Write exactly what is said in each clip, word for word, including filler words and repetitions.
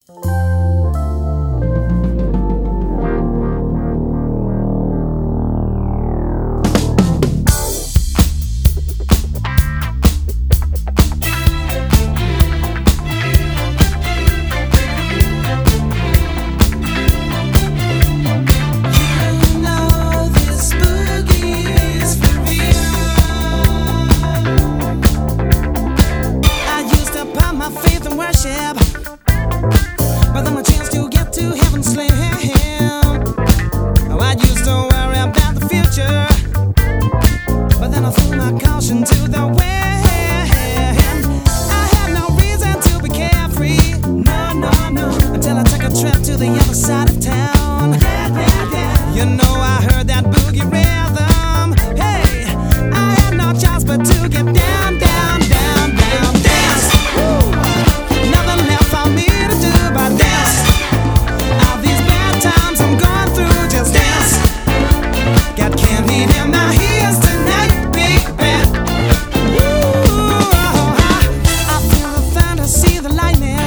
But then my chance to get to heaven slim. Oh, I used to worry about the future, but then I threw my caution to the wind. I had no reason to be carefree, no, no, no, until I took a trip to the other side of town. You know I heard that boogie rhythm. Hey, I had no choice but to get down, down, down, down, dance. Woo. Nothing left for me to do but dance. All these bad times I'm going through, just dance. Got candy in my ears tonight, baby. Woo. I feel the thunder, see the lightning.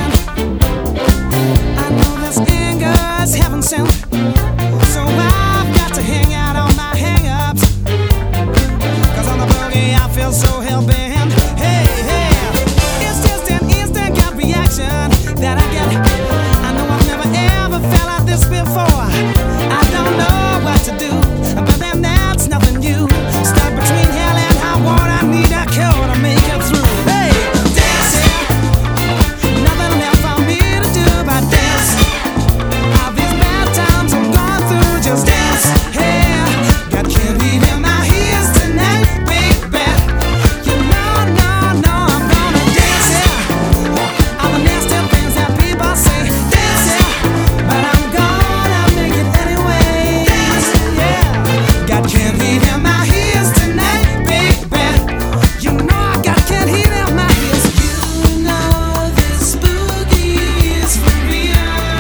I know this anger is heaven sent, so I've got to hang out on my hang-ups. Cause on the boogie I feel so hell-bent. Hey, hey, it's just an instant gut reaction that I get. I know I've never ever felt like this before. I don't know what to do, but then that's nothing new. Stuck between hell and high water, I need a cure to make it through. Hey, dance, yeah. Nothing left for me to do but dance. All these bad times I'm going through, just dance. Hey, got candy in my ears tonight, baby. You know, no, no, I'm gonna dance, yeah. All the nasty things that people say, dance, yeah. But I'm gonna make it anyway. Dance, yeah. Got candy in my ears tonight, baby. You know I got candy in my ears. You know this boogie is for real.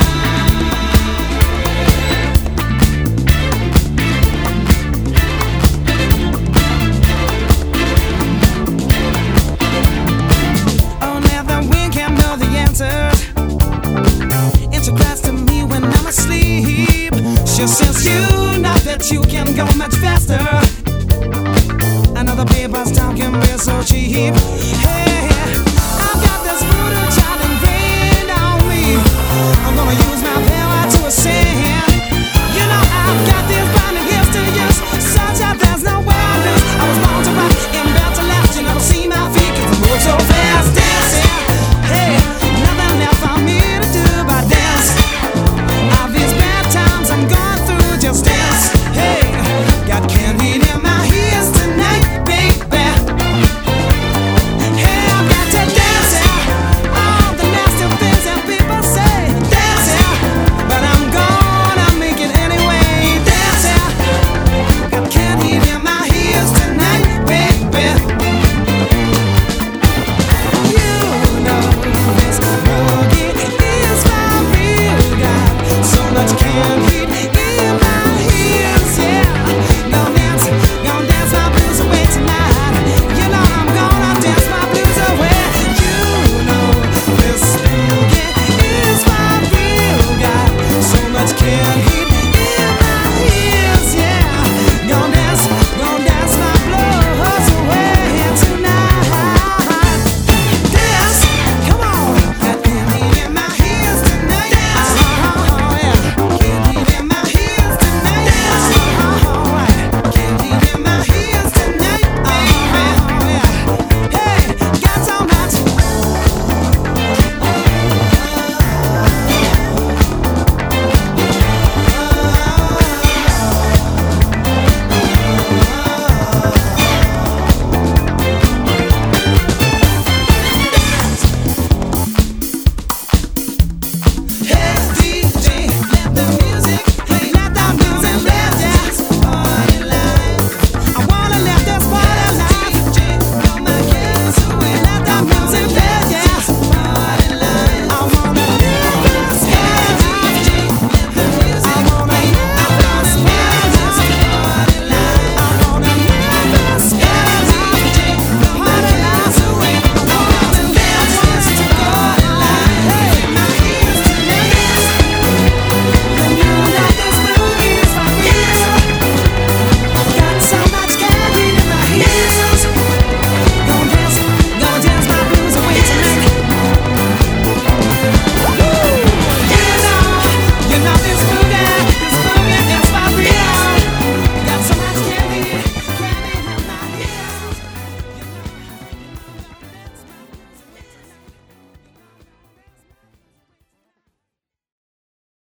Oh, now the wind can't know the answers. It's a cries to me when I'm asleep. She says you know that you can go much faster.